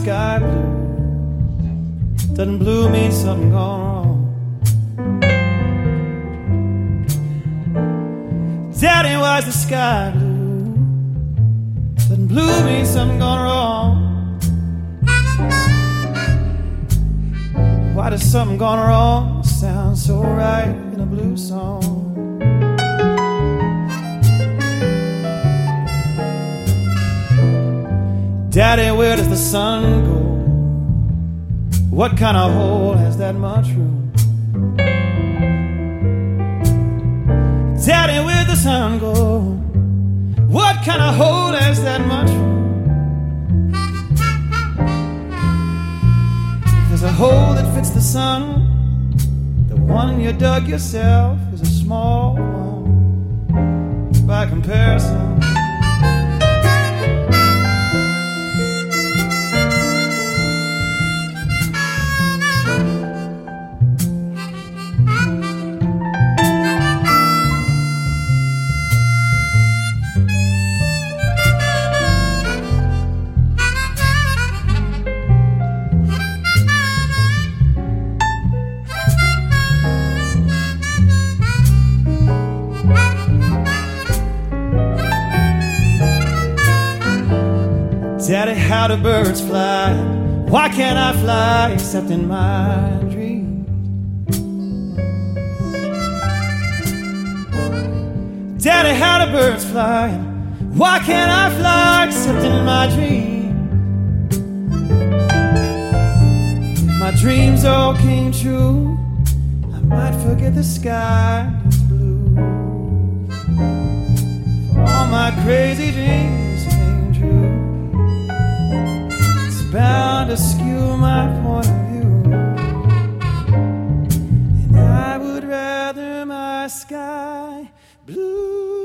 sky blue? Doesn't blue mean something gone wrong? Daddy, why's the sky blue? Doesn't blue mean something gone wrong? Why does something gone wrong sound so right in a blue song? Daddy, where does the sun go? What kind of hole has that much room? Daddy, where'd the sun go? What kind of hole has that much room? There's a hole that fits the sun. The one you dug yourself is a small one by comparison. Daddy, how do birds fly? Why can't I fly except in my dreams? Daddy, how do birds fly? Why can't I fly except in my dreams? If my dreams all came true, I might forget the sky is blue. For all my crazy dreams came true, bound to skew my point of view, and I would rather my sky blue.